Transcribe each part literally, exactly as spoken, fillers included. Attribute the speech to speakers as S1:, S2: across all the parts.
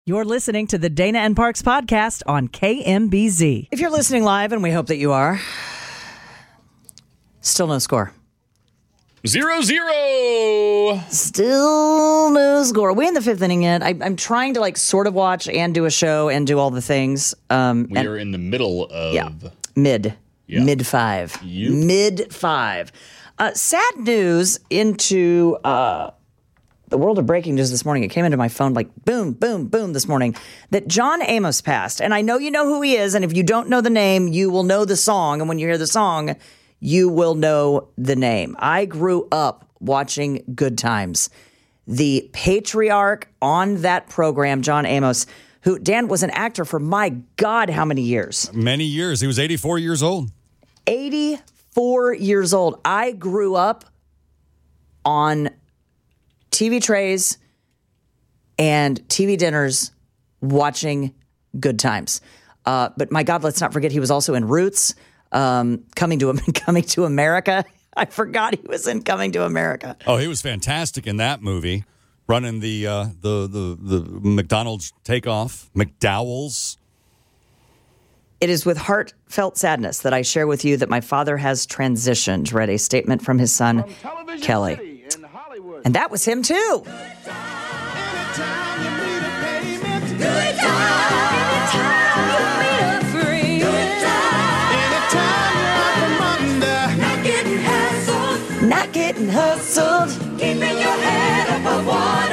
S1: You're listening to the Dana and Parks podcast on K M B Z. If you're listening live, and we hope that you are, still no score.
S2: Zero, zero.
S1: Still no score. Are we in the fifth inning yet? I, I'm trying to like sort of watch and do a show and do all the things. Um,
S2: we are in the middle of...
S1: Yeah, mid.
S2: Yeah.
S1: Mid five.
S2: Yep.
S1: Mid five. Uh, sad news into... Uh, The world of breaking news this morning. It came into my phone like boom, boom, boom this morning that John Amos passed. And I know you know who he is. And if you don't know the name, you will know the song. And when you hear the song, you will know the name. I grew up watching Good Times. The patriarch on that program, John Amos, who, Dan, was an actor for, my God, how many years?
S3: Many years. He was eighty-four years old.
S1: eighty-four years old. I grew up on T V trays and T V dinners watching Good Times. Uh, but my God, let's not forget he was also in Roots, um, coming to coming to America. I forgot he was in Coming to America.
S3: Oh, he was fantastic in that movie, running the uh, the, the the McDonald's takeoff, McDowell's.
S1: It is with heartfelt sadness that I share with you that my father has transitioned. Read a statement from his son, Kelly. City. And that was him, too. Not getting hustled. Keeping your head above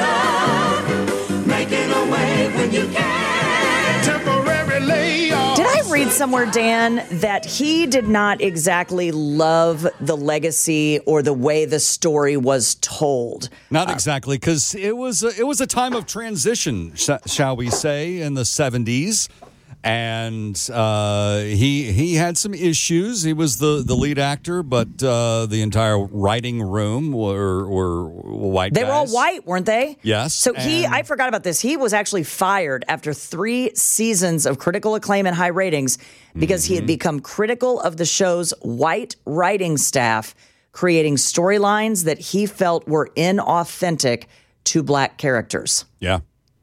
S1: water. Making a way when you can. Temporary layoff. Did I read somewhere, Dan, that he did not exactly love the legacy or the way the story was told?
S3: Not exactly, because it was a, it was a time of transition, sh- shall we say, in the seventies. And uh, he he had some issues. He was the, the lead actor, but uh, the entire writing room were were white
S1: They
S3: guys.
S1: were all white, weren't they?
S3: Yes.
S1: So he, I forgot about this. He was actually fired after three seasons of critical acclaim and high ratings because mm-hmm. he had become critical of the show's white writing staff, creating storylines that he felt were inauthentic to black characters.
S3: Yeah,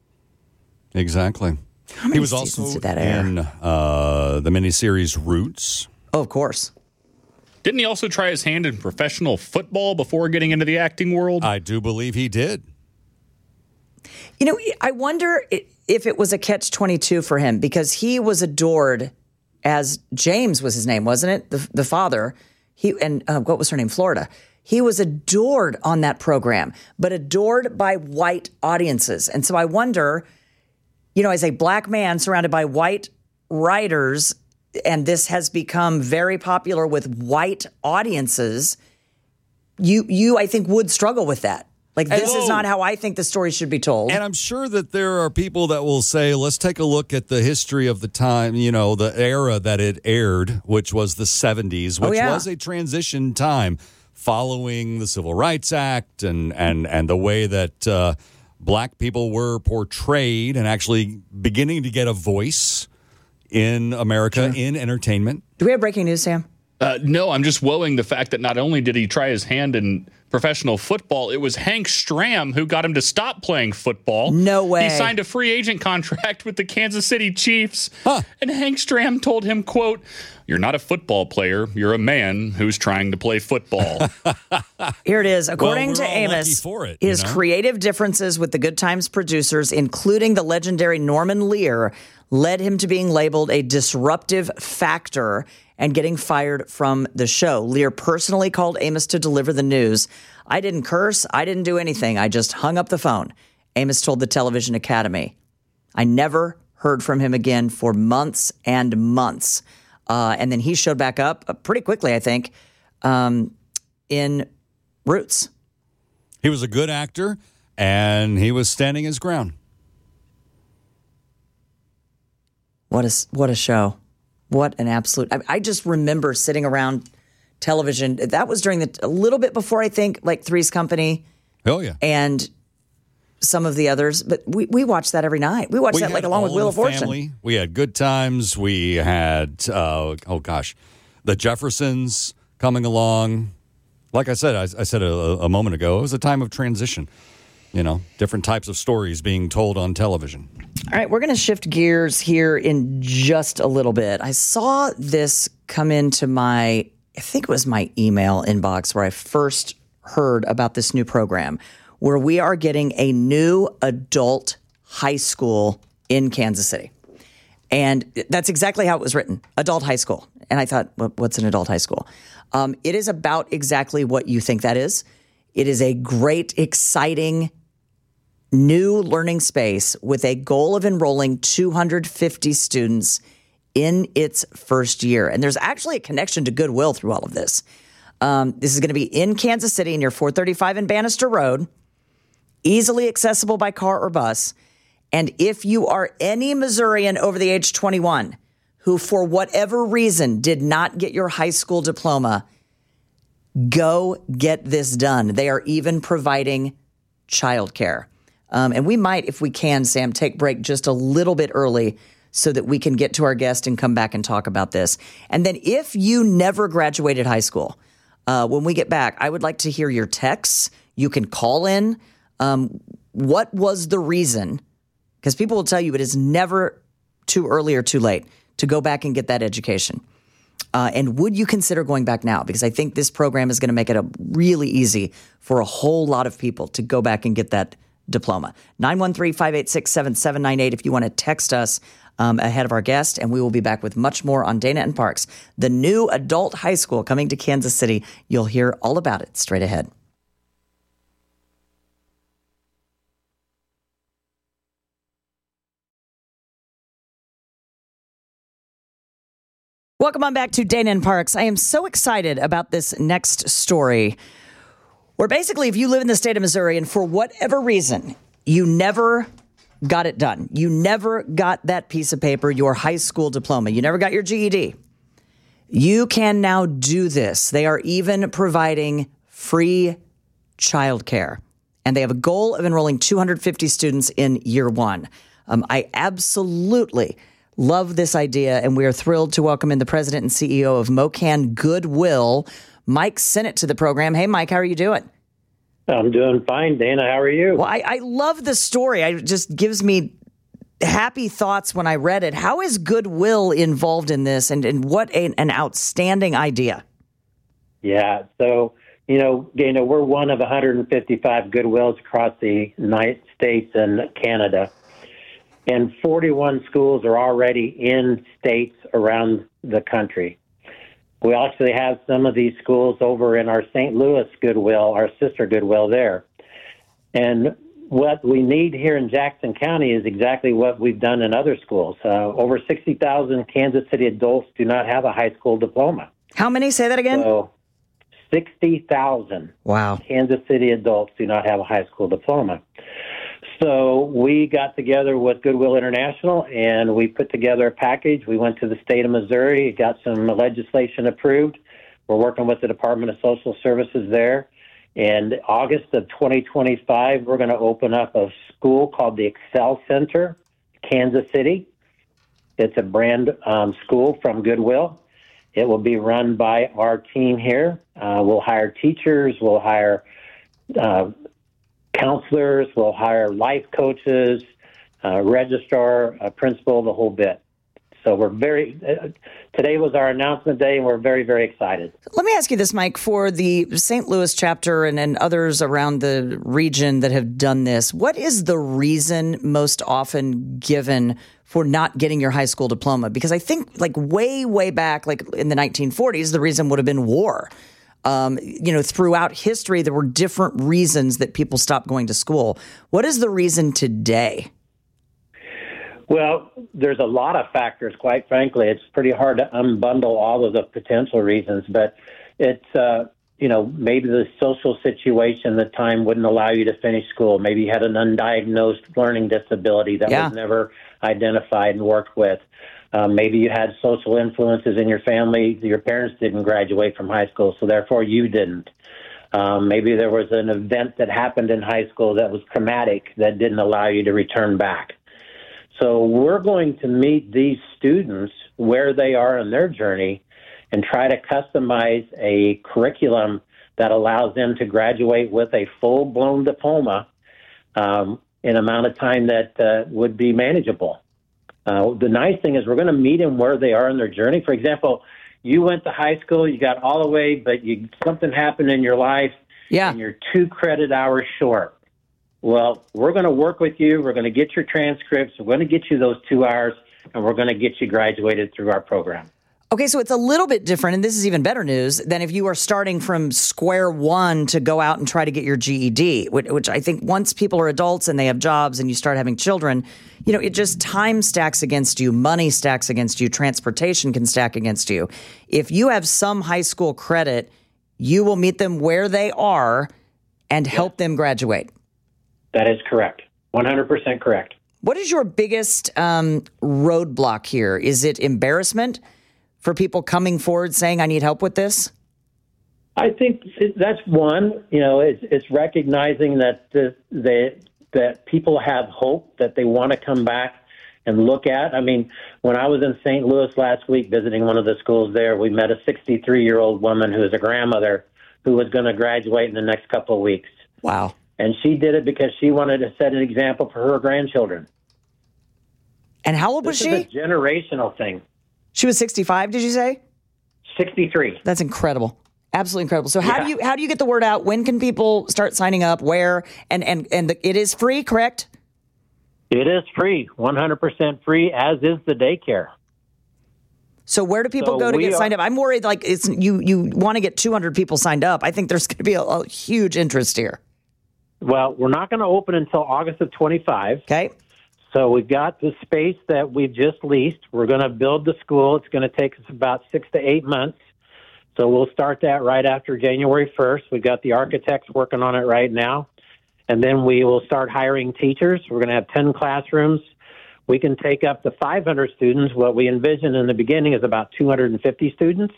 S3: exactly.
S1: How many
S3: he was
S1: seasons
S3: also
S1: did that air?
S3: in uh, the miniseries Roots.
S1: Oh, of course.
S2: Didn't he also try his hand in professional football before getting into the acting world?
S3: I do believe he did.
S1: You know, I wonder if it was a catch twenty-two for him because he was adored as James was his name, wasn't it? The, the father. He and uh, what was her name? Florida. He was adored on that program, but adored by white audiences. And so I wonder, you know, as a black man surrounded by white writers, and this has become very popular with white audiences, you, you I think, would struggle with that. Like, this
S3: and,
S1: is not how I think the story should be told.
S3: And I'm sure that there are people that will say, let's take a look at the history of the time, you know, the era that it aired, which was the seventies, which
S1: oh, yeah.
S3: was a transition time following the Civil Rights Act and, and, and the way that uh, black people were portrayed and actually beginning to get a voice in America, sure. in entertainment.
S1: Do we have breaking news, Sam?
S2: Uh, no, I'm just woeing the fact that not only did he try his hand in professional football, it was Hank Stram who got him to stop playing football.
S1: No way.
S2: He signed a free agent contract with the Kansas City Chiefs.
S3: Huh.
S2: And Hank Stram told him, quote, "You're not a football player. You're a man who's trying to play football."
S1: Here it is. According
S3: well,
S1: to Amos,
S3: for it,
S1: his
S3: you know?
S1: creative differences with the Good Times producers, including the legendary Norman Lear, led him to being labeled a disruptive factor and getting fired from the show. Lear personally called Amos to deliver the news. "I didn't curse. I didn't do anything. I just hung up the phone," Amos told the Television Academy. "I never heard from him again for months and months." Uh, and then he showed back up uh, pretty quickly, I think, um, in Roots.
S3: He was a good actor, and he was standing his ground.
S1: What a, what a show. What an absolute... I, I just remember sitting around television. That was during the... A little bit before, I think, like Three's Company.
S3: Oh, yeah.
S1: And some of the others. But we, we watched that every night. We watched
S3: we
S1: that like along with Wheel of Fortune.
S3: Family. We had Good Times. We had, uh, oh, gosh, the Jeffersons coming along. Like I said, I, I said a, a moment ago, it was a time of transition. you know, different types of stories being told on television.
S1: All right, we're going to shift gears here in just a little bit. I saw this come into my, I think it was my email inbox where I first heard about this new program where we are getting a new adult high school in Kansas City. And that's exactly how it was written, adult high school. And I thought, well, what's an adult high school? Um, it is about exactly what you think that is. It is a great, exciting, new learning space with a goal of enrolling two hundred fifty students in its first year. And there's actually a connection to Goodwill through all of this. Um, this is going to be in Kansas City near four thirty-five and Bannister Road, easily accessible by car or bus. And if you are any Missourian over the age twenty-one who, for whatever reason, did not get your high school diploma, go get this done. They are even providing childcare. Um, and we might, if we can, Sam, take break just a little bit early so that we can get to our guest and come back and talk about this. And then if you never graduated high school, uh, when we get back, I would like to hear your texts. You can call in. Um, what was the reason? Because people will tell you it is never too early or too late to go back and get that education. Uh, and would you consider going back now? Because I think this program is going to make it a really easy for a whole lot of people to go back and get that diploma. nine one three, five eight six, seven seven nine eight if you want to text us um, ahead of our guest. And we will be back with much more on Dana and Parks, the new adult high school coming to Kansas City. You'll hear all about it straight ahead. Welcome on back to Dana and Parks. I am so excited about this next story where basically if you live in the state of Missouri and for whatever reason you never got it done, you never got that piece of paper, your high school diploma, you never got your G E D, you can now do this. They are even providing free childcare, and they have a goal of enrolling two hundred fifty students in year one. Um, I absolutely love this idea, and we are thrilled to welcome in the president and C E O of MoKan Goodwill, Mike Sinnott, to the program. Hey, Mike, how are you doing?
S4: I'm doing fine, Dana. How are you?
S1: Well, I, I love the story. It just gives me happy thoughts when I read it. How is Goodwill involved in this, and, and what a, an outstanding idea?
S4: Yeah, so, you know, Dana, we're one of one hundred fifty-five Goodwills across the United States and Canada. And forty-one schools are already in states around the country. We actually have some of these schools over in our Saint Louis Goodwill, our sister Goodwill there. And what we need here in Jackson County is exactly what we've done in other schools. Uh, over sixty thousand Kansas City adults do not have a high school diploma.
S1: How many? Say that again.
S4: So sixty thousand
S1: wow.
S4: Kansas City adults do not have a high school diploma. So we got together with Goodwill International, and we put together a package. We went to the state of Missouri, got some legislation approved. We're working with the Department of Social Services there. And August of twenty twenty-five, we're going to open up a school called the Excel Center, Kansas City. It's a brand um, school from Goodwill. It will be run by our team here. Uh, we'll hire teachers. We'll hire uh, counselors, we'll hire life coaches, uh, registrar, a principal, the whole bit. So we're very, uh, today was our announcement day, and we're very, very excited.
S1: Let me ask you this, Mike, for the Saint Louis chapter and, and others around the region that have done this, what is the reason most often given for not getting your high school diploma? Because I think like way, way back, like in the nineteen forties, the reason would have been war. Um, you know, throughout history, there were different reasons that people stopped going to school. What is the reason today?
S4: Well, there's a lot of factors, quite frankly. It's pretty hard to unbundle all of the potential reasons, but it's, uh, you know, maybe the social situation at the time wouldn't allow you to finish school. Maybe you had an undiagnosed learning disability that yeah. was never identified and worked with. Um, maybe you had social influences in your family. Your parents didn't graduate from high school, so therefore you didn't. Um, maybe there was an event that happened in high school that was traumatic that didn't allow you to return back. So we're going to meet these students where they are in their journey and try to customize a curriculum that allows them to graduate with a full-blown diploma um, in an amount of time that uh, would be manageable. Uh, the nice thing is we're going to meet them where they are in their journey. For example, you went to high school, you got all the way, but you, something happened in your life,
S1: Yeah.
S4: and you're two credit hours short. Well, we're going to work with you. We're going to get your transcripts. We're going to get you those two hours, and we're going to get you graduated through our program.
S1: Okay, so it's a little bit different, and this is even better news than if you are starting from square one to go out and try to get your G E D, which, which I think once people are adults and they have jobs and you start having children, you know, it just time stacks against you, money stacks against you, transportation can stack against you. If you have some high school credit, you will meet them where they are and help them graduate.
S4: That is correct. one hundred percent correct.
S1: What is your biggest um, roadblock here? Is it embarrassment for people coming forward saying, I need help with this?
S4: I think that's one. You know, it's, it's recognizing that the, the, that people have hope that they want to come back and look at. I mean, when I was in Saint Louis last week visiting one of the schools there, we met a sixty-three-year-old woman who is a grandmother who was going to graduate in the next couple of weeks.
S1: Wow.
S4: And she did it because she wanted to set an example for her grandchildren.
S1: And how old was
S4: This
S1: she?
S4: is a generational thing.
S1: She was sixty-five, did you say?
S4: sixty-three.
S1: That's incredible. Absolutely incredible. So how
S4: Yeah.
S1: do you how do you get the word out? When can people start signing up? Where? And and and the, it is free, correct?
S4: It is free, one hundred percent free, as is the daycare.
S1: So where do people
S4: So
S1: go to
S4: we
S1: get
S4: are-
S1: signed up? I'm worried like it's you you want to get two hundred people signed up. I think there's going to be a, a huge interest here.
S4: Well, we're not going to open until August of twenty-five.
S1: Okay?
S4: So we've got the space that we've just leased. We're going to build the school. It's going to take us about six to eight months. So we'll start that right after January first. We've got the architects working on it right now. And then we will start hiring teachers. We're going to have ten classrooms. We can take up to five hundred students. What we envision in the beginning is about two hundred fifty students.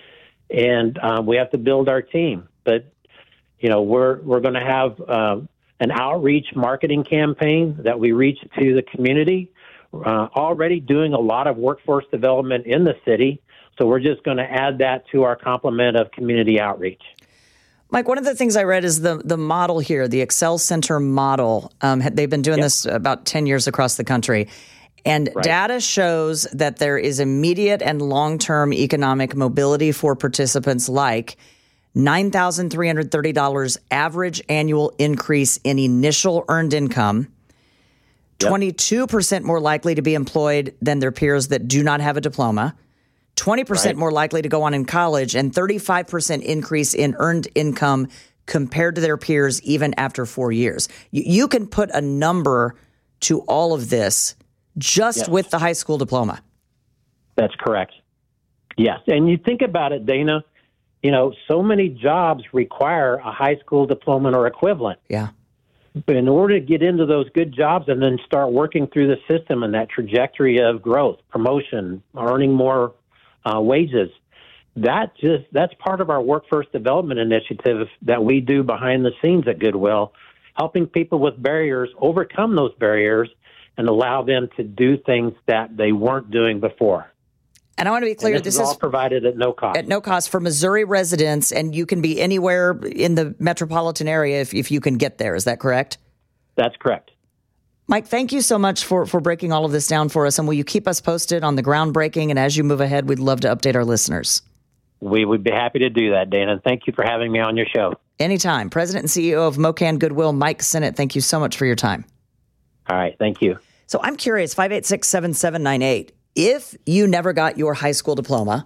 S4: And um, we have to build our team. But, you know, we're, we're going to have uh, an outreach marketing campaign that we reach to the community, uh, already doing a lot of workforce development in the city. So we're just going to add that to our complement of community outreach.
S1: Mike, one of the things I read is the the model here, the Excel Center model. Um, they've been doing
S4: Yep.
S1: this about ten years across the country. And
S4: Right.
S1: data shows that there is immediate and long-term economic mobility for participants like nine thousand three hundred thirty dollars average annual increase in initial earned income,
S4: Yep.
S1: twenty-two percent more likely to be employed than their peers that do not have a diploma, twenty percent
S4: Right.
S1: more likely to go on in college, and thirty-five percent increase in earned income compared to their peers even after four years. You, you can put a number to all of this just
S4: Yes.
S1: with the high school diploma.
S4: That's correct. Yes. And you think about it, Dana, you know, so many jobs require a high school diploma or equivalent.
S1: Yeah.
S4: But in order to get into those good jobs and then start working through the system and that trajectory of growth, promotion, earning more uh, wages, that just that's part of our workforce development initiative that we do behind the scenes at Goodwill, helping people with barriers overcome those barriers and allow them to do things that they weren't doing before.
S1: And I want to be clear,
S4: And this,
S1: this
S4: is all
S1: is
S4: provided at no cost.
S1: at no cost for Missouri residents, and you can be anywhere in the metropolitan area if, if you can get there. Is that correct?
S4: That's correct.
S1: Mike, thank you so much for, for breaking all of this down for us. And will you keep us posted on the groundbreaking? And as you move ahead, we'd love to update our listeners.
S4: We would be happy to do that, Dana. Thank you for having me on your show.
S1: Anytime. President and C E O of MoKan Goodwill, Mike Sinnott, thank you so much for your time.
S4: All right. Thank you.
S1: So I'm curious, five eight six, seven seven nine eight, if you never got your high school diploma,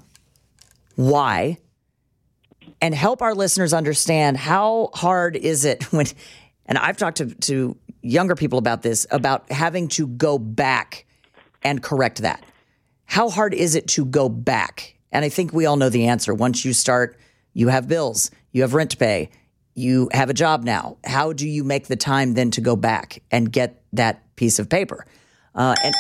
S1: why? And help our listeners understand how hard is it when, and I've talked to, to younger people about this, about having to go back and correct that. How hard is it to go back? And I think we all know the answer. Once you start, you have bills, you have rent to pay, you have a job now. How do you make the time then to go back and get that piece of paper? Uh, and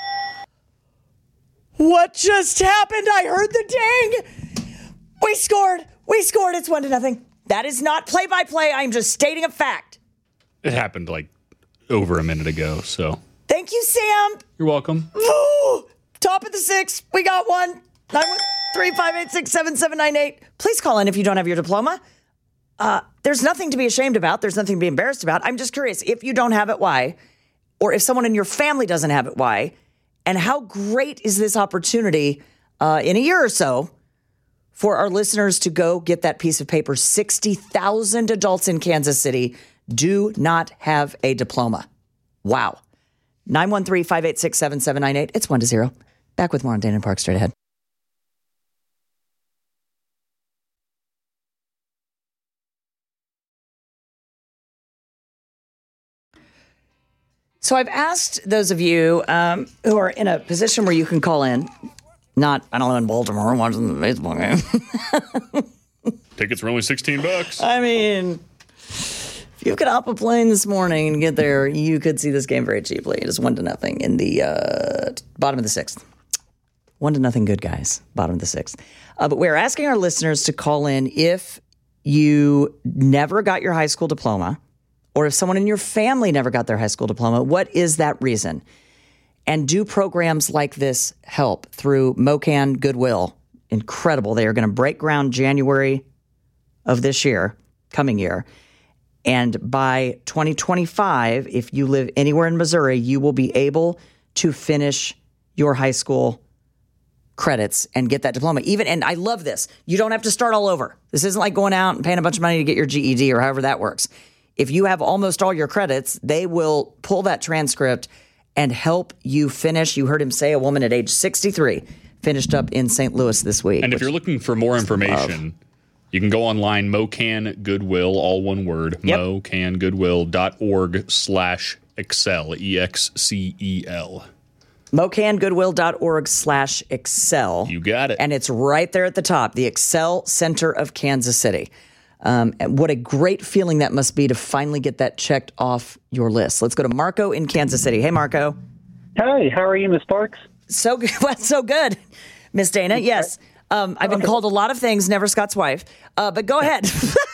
S1: what just happened? I heard the ding. We scored. We scored. It's one to nothing. That is not play by play. I'm just stating a fact.
S2: It happened like over a minute ago. So
S1: Thank you, Sam.
S2: you're welcome.
S1: Ooh, top of the six. We got one. nine one three, five eight six, seven seven nine eight. Please call in if you don't have your diploma. uh, there's nothing to be ashamed about. There's nothing to be embarrassed about. I'm just curious, if you don't have it, why? Or if someone in your family doesn't have it, why? And how great is this opportunity uh, in a year or so for our listeners to go get that piece of paper? sixty thousand adults in Kansas City do not have a diploma. Wow. nine one three, five eight six, seven seven nine eight. It's one to zero. Back with more on Dana and Park straight ahead. So I've asked those of you um, who are in a position where you can call in, not, I don't know, in Baltimore watching the baseball game.
S2: Tickets were only sixteen bucks.
S1: I mean, if you could hop a plane this morning and get there, you could see this game very cheaply. It is one to nothing in the uh, bottom of the sixth. One to nothing, good guys. Bottom of the sixth. Uh, but we're asking our listeners to call in if you never got your high school diploma, or if someone in your family never got their high school diploma. What is that reason? And do programs like this help through MoCan Goodwill? Incredible. They are going to break ground January of this year, coming year. And by twenty twenty-five, if you live anywhere in Missouri, you will be able to finish your high school credits and get that diploma. Even, and I love this, you don't have to start all over. This isn't like going out and paying a bunch of money to get your G E D or however that works. If you have almost all your credits, they will pull that transcript and help you finish. You heard him say a woman at age sixty-three finished up in Saint Louis this week.
S2: And if you're looking for more information, you can go online, MoCan Goodwill, all one word,
S1: Yep.
S2: mocangoodwill.org slash excel, E X C E L.
S1: mocangoodwill.org slash excel.
S2: You got it.
S1: And it's right there at the top, the Excel Center of Kansas City. Um, and what a great feeling that must be to finally get that checked off your list. Let's go to Marco in Kansas City. Hey, Marco.
S5: Hi, how are you, Miss Parks?
S1: So good. Well, so good, Miss Dana. Yes. Um, I've been called a lot of things, never Scott's wife. Uh, but go ahead.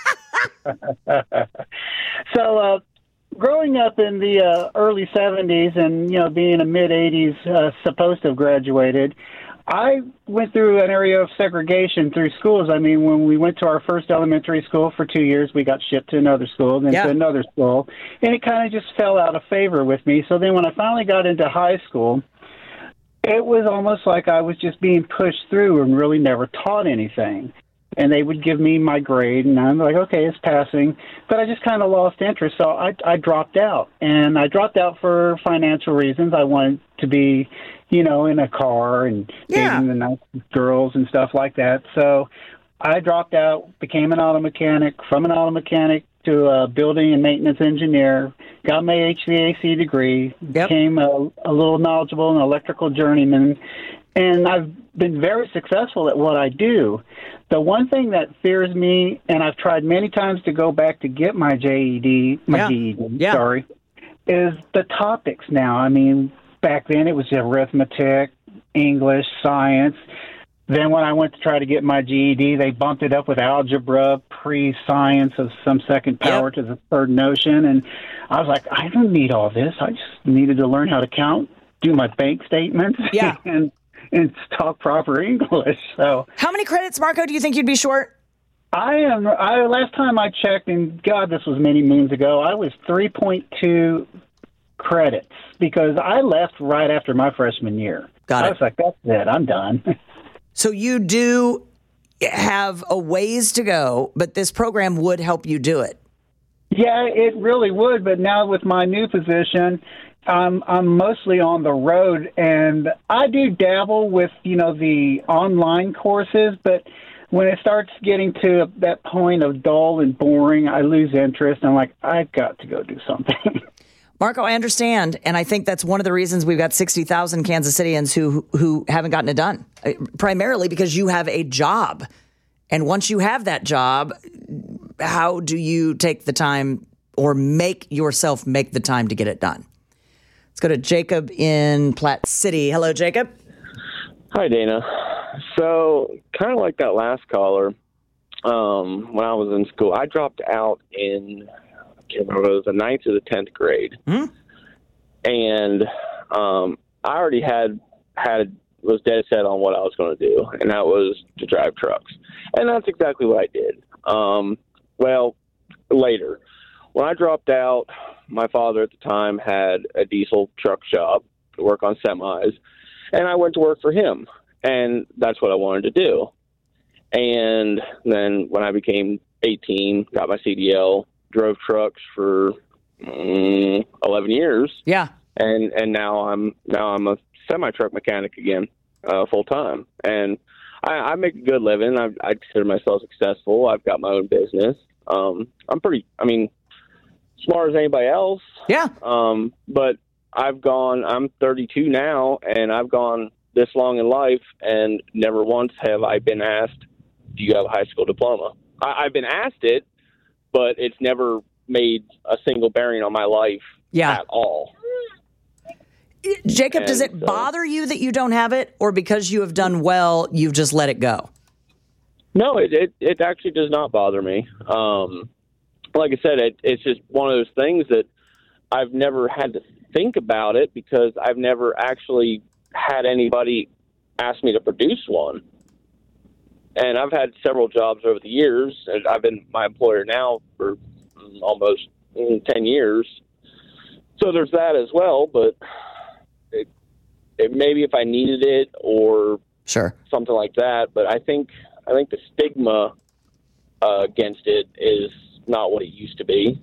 S5: So, uh, growing up in the uh, early seventies and, you know, being a mid-eighties uh, supposed to have graduated, I went through an area of segregation through schools. I mean, when we went to our first elementary school for two years, we got shipped to another school, then
S1: Yeah.
S5: to another school, and it kind of just fell out of favor with me. So then when I finally got into high school, it was almost like I was just being pushed through and really never taught anything. And they would give me my grade, and I'm like, okay, it's passing. But I just kind of lost interest, so I, I dropped out. And I dropped out for financial reasons. I wanted to be, you know, in a car and
S1: Yeah.
S5: dating the nice girls and stuff like that. So I dropped out, became an auto mechanic, from an auto mechanic to a building and maintenance engineer, got my H V A C degree,
S1: Yep.
S5: became a, a little knowledgeable, an electrical journeyman, and I've been very successful at what I do. The one thing that fears me, and I've tried many times to go back to get my J E D, my
S1: Yeah.
S5: G E D,
S1: Yeah.
S5: sorry, is the topics now. I mean, back then it was arithmetic, English, science. Then when I went to try to get my G E D, they bumped it up with algebra, pre-science of some second power
S1: Yep.
S5: to the third notion. And I was like, I don't need all this. I just needed to learn how to count, do my bank statements,
S1: Yeah.
S5: and and talk proper English. So
S1: How many credits, Marco, do you think you'd be short?
S5: I am. I last time I checked, and God, this was many moons ago. I was three point two credits because I left right after my freshman year.
S1: Got
S5: I
S1: it.
S5: was like, that's it. I'm done.
S1: So you do have a ways to go, but this program would help you do it.
S5: Yeah, it really would. But now with my new position, um, I'm mostly on the road, and I do dabble with, you know, the online courses. But when it starts getting to that point of dull and boring, I lose interest. I'm like, I've got to go do something.
S1: Marco, I understand, and I think that's one of the reasons we've got sixty thousand Kansas Cityans who who haven't gotten it done, uh, primarily because you have a job. And once you have that job, how do you take the time or make yourself make the time to get it done? Let's go to Jacob in Platte City. Hello, Jacob.
S6: Hi, Dana. So, kind of like that last caller, um, when I was in school, I dropped out in, I can't remember, it was the ninth or the tenth grade.
S1: Hmm?
S6: And um, I already had, had was dead set on what I was going to do, and that was to drive trucks. And that's exactly what I did. Um, well, later. When I dropped out, my father at the time had a diesel truck shop to work on semis, and I went to work for him, and that's what I wanted to do. And then when I became eighteen, got my C D L, drove trucks for um, eleven years.
S1: Yeah.
S6: And and now I'm now I'm a semi truck mechanic again, uh, full time, and I, I make a good living. I, I consider myself successful. I've got my own business. Um, I'm pretty. I mean, smart as anybody else.
S1: Yeah.
S6: Um, but I've gone. I'm thirty-two now, and I've gone this long in life, and never once have I been asked, "Do you have a high school diploma?" I, I've been asked it, but it's never made a single bearing on my life
S1: Yeah.
S6: at all.
S1: Jacob,
S6: And
S1: does it
S6: so-
S1: bother you that you don't have it, or because you have done well, you've just let it go?
S6: No, it it, it actually does not bother me. Um, like I said, it, it's just one of those things that I've never had to think about it because I've never actually had anybody ask me to produce one. And I've had several jobs over the years, and I've been my employer now for almost ten years. So there's that as well, but it, it, maybe if I needed it or
S1: Sure.
S6: something like that. But I think I think the stigma uh, against it is not what it used to be.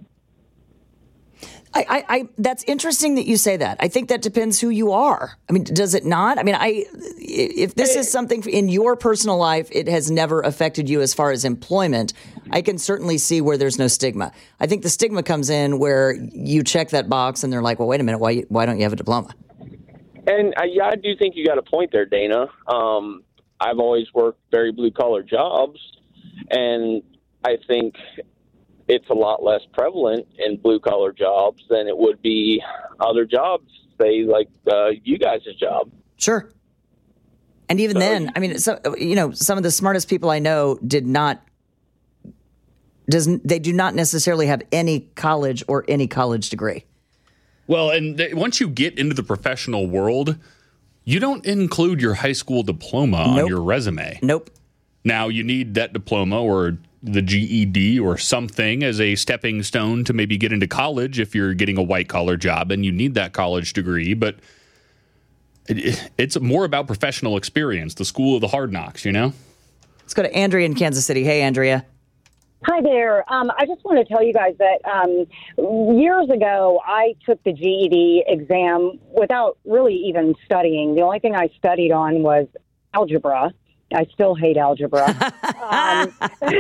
S1: I, I, I, that's interesting that you say that. I think that depends who you are. I mean, does it not? I mean, I, if this is something in your personal life, it has never affected you as far as employment, I can certainly see where there's no stigma. I think the stigma comes in where you check that box and they're like, well, wait a minute, why, why don't you have a diploma?
S6: And I, yeah, I do think you got a point there, Dana. Um, I've always worked very blue collar jobs, and I think it's a lot less prevalent in blue collar jobs than it would be other jobs, say like uh, you guys' job.
S1: Sure. And even
S6: So-
S1: then, I mean, so, you know, some of the smartest people I know did not, doesn't, they do not necessarily have any college or any college degree.
S2: Well, and th- once you get into the professional world, you don't include your high school diploma on
S1: Nope.
S2: your resume.
S1: Nope.
S2: Now, you need that diploma or the G E D or something as a stepping stone to maybe get into college if you're getting a white-collar job and you need that college degree. But it, it's more about professional experience, the school of the hard knocks, you know?
S1: Let's go to Andrea in Kansas City. Hey, Andrea.
S7: Hi there. Um, I just want to tell you guys that um, years ago, I took the G E D exam without really even studying. The only thing I studied on was algebra. I still hate algebra. um,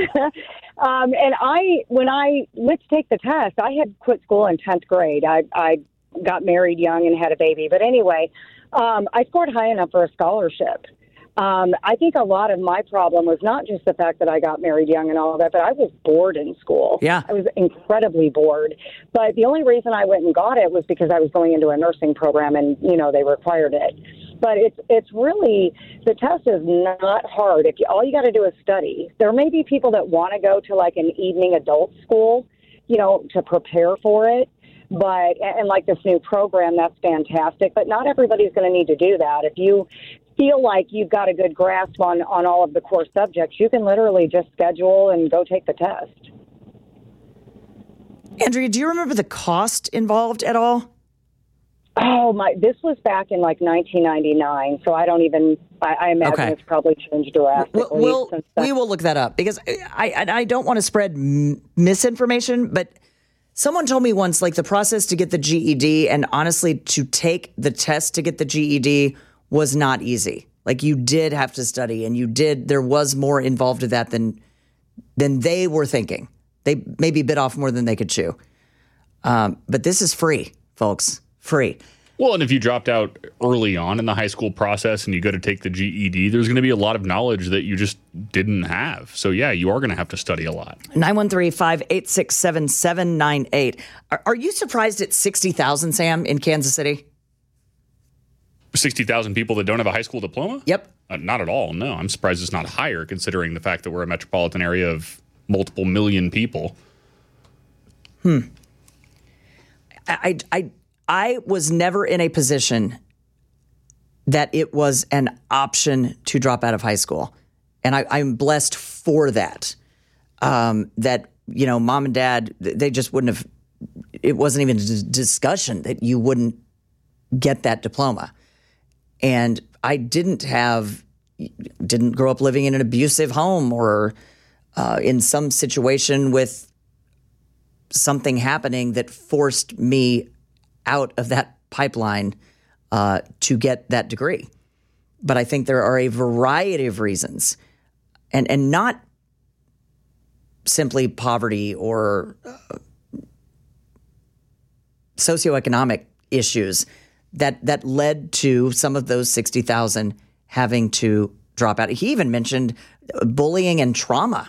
S7: um, and I, when I went to take the test, I had quit school in tenth grade. I, I got married young and had a baby. But anyway, um, I scored high enough for a scholarship. Um, I think a lot of my problem was not just the fact that I got married young and all of that, but I was bored in school.
S1: Yeah.
S7: I was incredibly bored. But the only reason I went and got it was because I was going into a nursing program and, you know, they required it. But it's it's really, the test is not hard. If you, all you got to do is study. There may be people that want to go to like an evening adult school, you know, to prepare for it. But, and like this new program, that's fantastic. But not everybody's going to need to do that. If you feel like you've got a good grasp on, on all of the core subjects, you can literally just schedule and go take the test.
S1: Andrea, do you remember the cost involved at all?
S7: Oh, my, this was back in like nineteen ninety-nine, so I don't even, I, I imagine
S1: Okay.
S7: it's probably changed drastically.
S1: We'll, we'll,
S7: since then.
S1: we will look that up because I, I, I don't want to spread m- misinformation, but someone told me once, like the process to get the G E D and honestly to take the test to get the G E D was not easy. Like you did have to study and you did, there was more involved with that than, than they were thinking. They maybe bit off more than they could chew. Um, but this is free, folks, free.
S2: Well, and if you dropped out early on in the high school process and you go to take the G E D, there's going to be a lot of knowledge that you just didn't have. So, yeah, you are going to have to study a lot.
S1: nine one three, five eight six, seven seven nine eight. Are, are you surprised at sixty thousand, Sam, in Kansas City?
S2: sixty thousand people that don't have a high school diploma?
S1: Yep.
S2: Uh, not at all, no. I'm surprised it's not higher considering the fact that we're a metropolitan area of multiple million people.
S1: Hmm. I, I, I was never in a position that it was an option to drop out of high school. And I, I'm blessed for that. Um, that you know, mom and dad, they just wouldn't have, it wasn't even a discussion that you wouldn't get that diploma. And I didn't have, didn't grow up living in an abusive home or uh, in some situation with something happening that forced me out of that pipeline uh, to get that degree. But I think there are a variety of reasons, and and not simply poverty or uh, socioeconomic issues that that led to some of those sixty thousand having to drop out. He even mentioned bullying and trauma,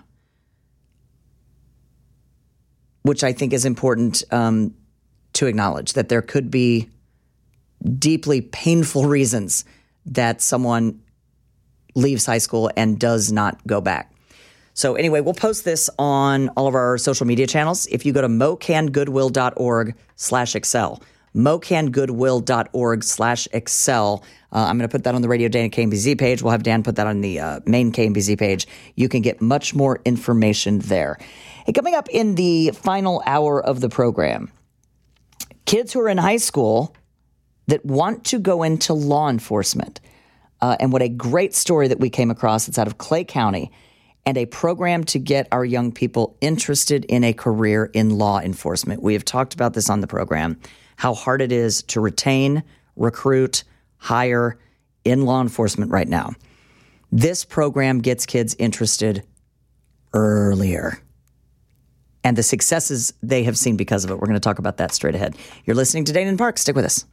S1: which I think is important um, to acknowledge, that there could be deeply painful reasons that someone leaves high school and does not go back. So anyway, we'll post this on all of our social media channels. If you go to mocangoodwill.org slash excel, mocangoodwill.org slash excel. Uh, I'm going to put that on the Radio Dana K M B Z page. We'll have Dan put that on the uh, main K M B Z page. You can get much more information there. Hey, coming up in the final hour of the program, kids who are in high school that want to go into law enforcement. Uh, and what a great story that we came across. It's out of Clay County, and a program to get our young people interested in a career in law enforcement. We have talked about this on the program, how hard it is to retain, recruit, hire in law enforcement right now. This program gets kids interested earlier, and the successes they have seen because of it. We're going to talk about that straight ahead. You're listening to Dana and Park. Stick with us.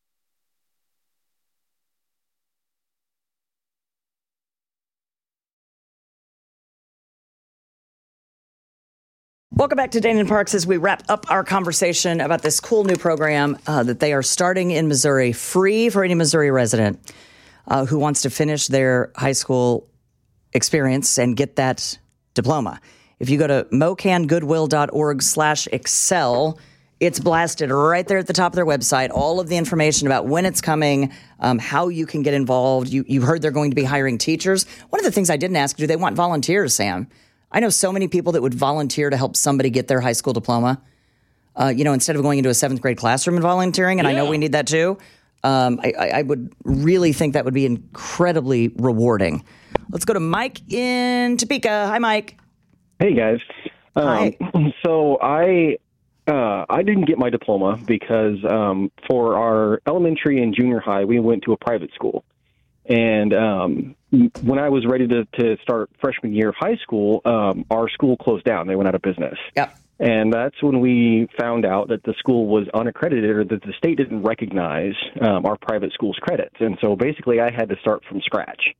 S1: Welcome back to Dana and Parks as we wrap up our conversation about this cool new program uh, that they are starting in Missouri, free for any Missouri resident uh, who wants to finish their high school experience and get that diploma. If you go to mocangoodwill.org slash excel, it's blasted right there at the top of their website. All of the information about when it's coming, um, how you can get involved. You, you heard they're going to be hiring teachers. One of the things I didn't ask, do they want volunteers, Sam? I know so many people that would volunteer to help somebody get their high school diploma. Uh, you know, instead of going into a seventh grade classroom and volunteering, and yeah. I know we need that too. Um, I, I would really think that would be incredibly rewarding. Let's go to Mike in Topeka. Hi, Mike.
S8: Hey, guys. Um,
S1: Hi.
S8: So I uh, I didn't get my diploma because um, for our elementary and junior high, we went to a private school. And um, when I was ready to, to start freshman year of high school, um, our school closed down. They went out of business.
S1: Yep.
S8: And that's when we found out that the school was unaccredited, or that the state didn't recognize um, our private school's credits. And so basically I had to start from scratch.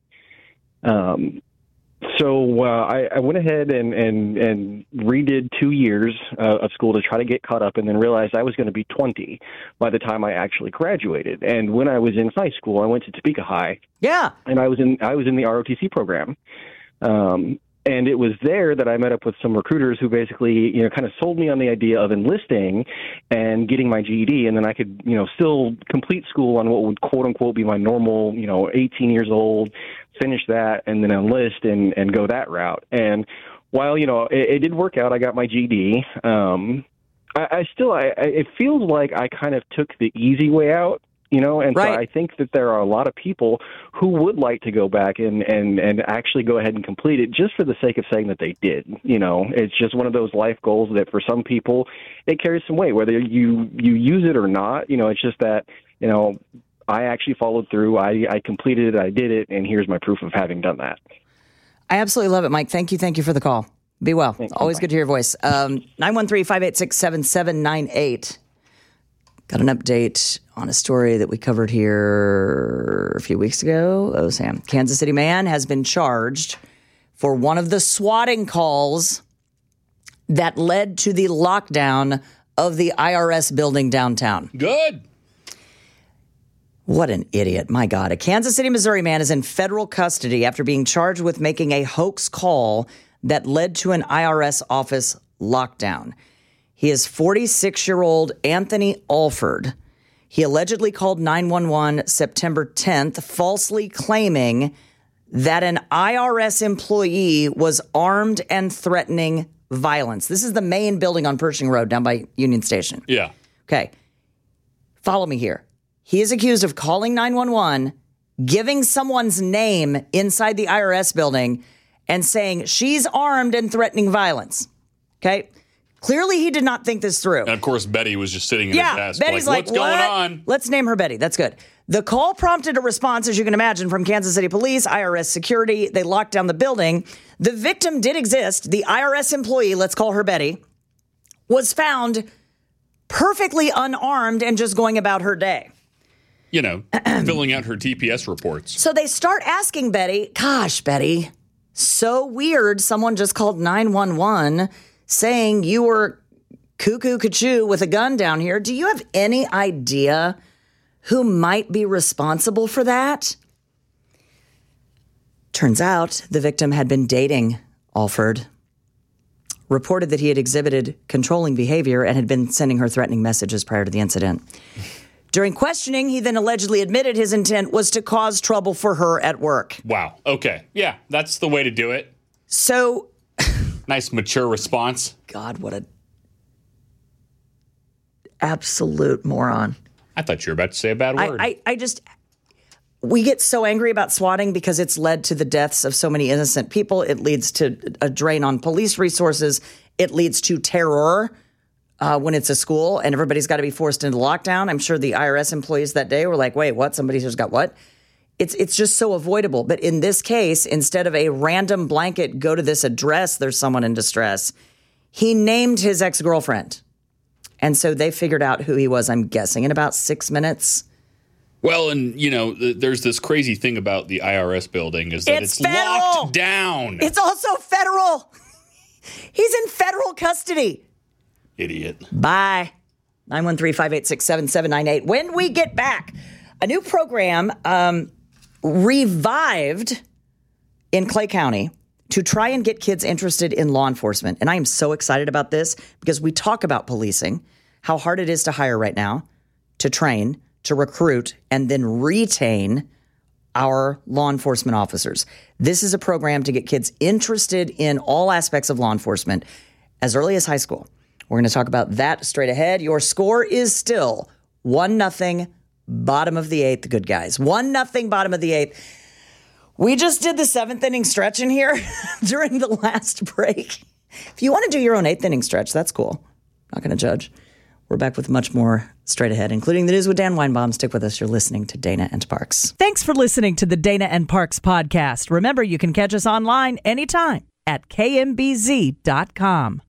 S8: Um, so uh, I, I went ahead and, and, and redid two years uh, of school to try to get caught up, and then realized I was going to be twenty by the time I actually graduated. And when I was in high school, I went to Topeka High.
S1: Yeah.
S8: And I was in I was in the R O T C program. Um, and it was there that I met up with some recruiters who basically, you know, kind of sold me on the idea of enlisting and getting my G E D, and then I could, you know, still complete school on what would quote unquote be my normal, you know, eighteen years old, finish that, and then enlist and, and go that route. And while, you know, it, it did work out, I got my G E D. Um, I, I still, I, I, it feels like I kind of took the easy way out. You know, and
S1: right.
S8: So I think that there are a lot of people who would like to go back and, and, and actually go ahead and complete it just for the sake of saying that they did. You know, it's just one of those life goals that for some people it carries some weight, whether you, you use it or not. You know, it's just that, you know, I actually followed through. I, I completed it. I did it. And here's my proof of having done that.
S1: I absolutely love it, Mike. Thank you. Thank you for the call. Be well.
S8: Thanks.
S1: Always
S8: Bye.
S1: good to hear your voice. Um, nine one three, five eight six, seven seven nine eight. Got an update on a story that we covered here a few weeks ago. Oh, Sam. Kansas City man has been charged for one of the swatting calls that led to the lockdown of the I R S building downtown.
S2: Good.
S1: What an idiot. My God. A Kansas City, Missouri man is in federal custody after being charged with making a hoax call that led to an I R S office lockdown. He is forty-six-year-old Anthony Alford. He allegedly called nine one one September tenth, falsely claiming that an I R S employee was armed and threatening violence. This is the main building on Pershing Road down by Union Station.
S2: Yeah.
S1: Okay. Follow me here. He is accused of calling nine one one, giving someone's name inside the I R S building, and saying she's armed and threatening violence. Okay. Clearly, he did not think this through.
S2: And of course, Betty was just sitting in
S1: yeah,
S2: her desk.
S1: Betty's like,
S2: what's
S1: what?
S2: going on?
S1: Let's name her Betty. That's good. The call prompted a response, as you can imagine, from Kansas City Police, I R S security. They locked down the building. The victim did exist. The I R S employee, let's call her Betty, was found perfectly unarmed and just going about her day.
S2: You know, filling out her T P S reports.
S1: So they start asking Betty, gosh, Betty, so weird. Someone just called nine one one saying you were cuckoo cuckoo with a gun down here. Do you have any idea who might be responsible for that? Turns out the victim had been dating Alford, reported that he had exhibited controlling behavior and had been sending her threatening messages prior to the incident. During questioning, he then allegedly admitted his intent was to cause trouble for her at work.
S2: Wow. Okay. Yeah, that's the way to do it.
S1: So...
S2: Nice, mature response.
S1: God, what a absolute moron.
S2: I thought you were about to say a bad word.
S1: I, I, I just... We get so angry about swatting because it's led to the deaths of so many innocent people. It leads to a drain on police resources. It leads to terror uh, when it's a school and everybody's got to be forced into lockdown. I'm sure the I R S employees that day were like, wait, what? Somebody just got what? It's it's just so avoidable. But in this case, instead of a random blanket, go to this address, there's someone in distress, he named his ex-girlfriend. And so they figured out who he was, I'm guessing, in about six minutes.
S2: Well, and, you know, th- there's this crazy thing about the I R S building is that
S1: It's
S2: it's,
S1: federal.
S2: locked down.
S1: It's also federal. He's in federal custody.
S2: Idiot.
S1: Bye. nine one three, five eight six, seven seven nine eight. When we get back, a new program um, revived in Clay County to try and get kids interested in law enforcement. And I am so excited about this because we talk about policing, how hard it is to hire right now, to train, to recruit, and then retain our law enforcement officers. This is a program to get kids interested in all aspects of law enforcement as early as high school. We're going to talk about that straight ahead. Your score is still one nothing, bottom of the eighth, good guys. one nothing, bottom of the eighth. We just did the seventh inning stretch in here during the last break. If you want to do your own eighth inning stretch, that's cool. Not going to judge. We're back with much more straight ahead, including the news with Dan Weinbaum. Stick with us. You're listening to Dana and Parks.
S9: Thanks for listening to the Dana and Parks podcast. Remember, you can catch us online anytime at K M B Z dot com.